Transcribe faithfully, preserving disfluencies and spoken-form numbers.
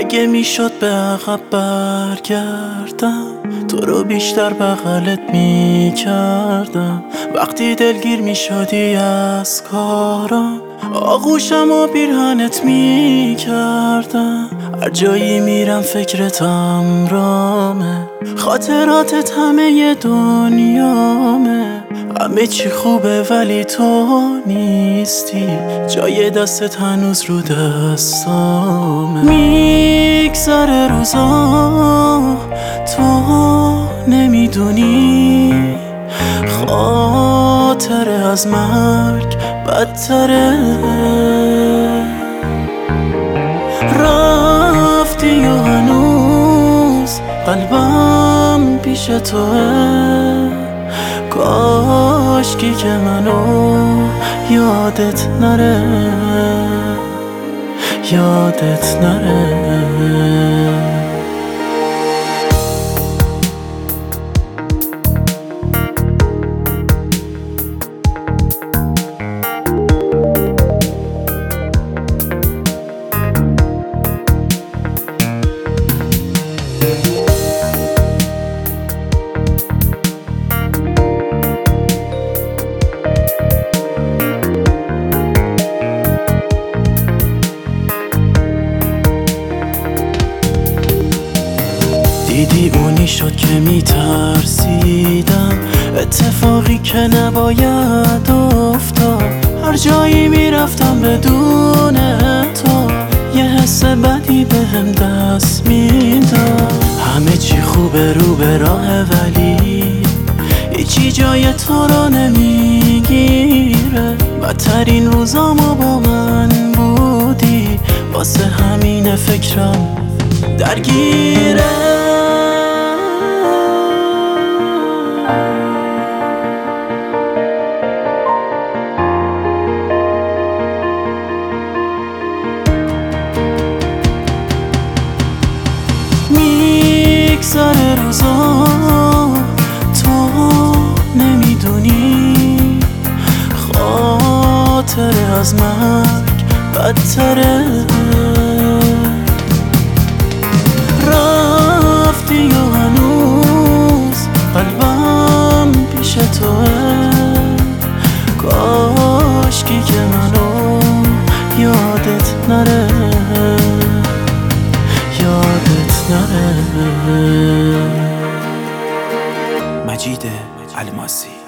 اگه میشد به عقب برگردم، تو رو بیشتر بغلت میکردم. وقتی دلگیر میشدی از کارم، آغوشم و پیرهنت میکردم. هر جایی میرم فکرتم رامه، خاطراتت همه دنیامه. همه چی خوبه ولی تو نیستی، جای دستت هنوز رو دستامه. میگذره روزا تو نمیدونی، خاطره از مرگ بدتره. رفتی و هنوز قلبم پیش توه، کاشکی که منو یادت نره، یادت نره. دیدی اونی شد که میترسیدم، اتفاقی که نباید افتاد. هر جایی میرفتم بدون تو، یه حس بدی بهم دست میداد. همه چی خوبه رو به راه ولی هیچی جای تو رو نمیگیره. بدترین روزامو با من بودی، واسه همین فکرم درگیره. میگذره روزا تو نمیدونی، خاطره از مرگ بدتره. رفتی و هنوز قلبم پیش توه، کاشکی که منو یادت نره، یادت نره. مجید الماسی.